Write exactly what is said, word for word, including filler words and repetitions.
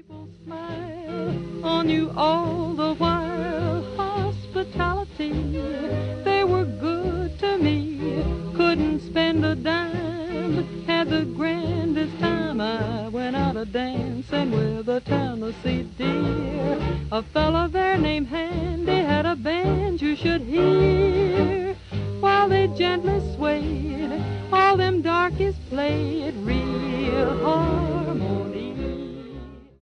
Smile on you all the while, hospitality, they were good to me, couldn't spend a dime, had the grandest time. I went out a-dancing with a Tennessee dear, a fella there named Handy had a band you should hear, while they gently swayed, all them darkies played real harmony.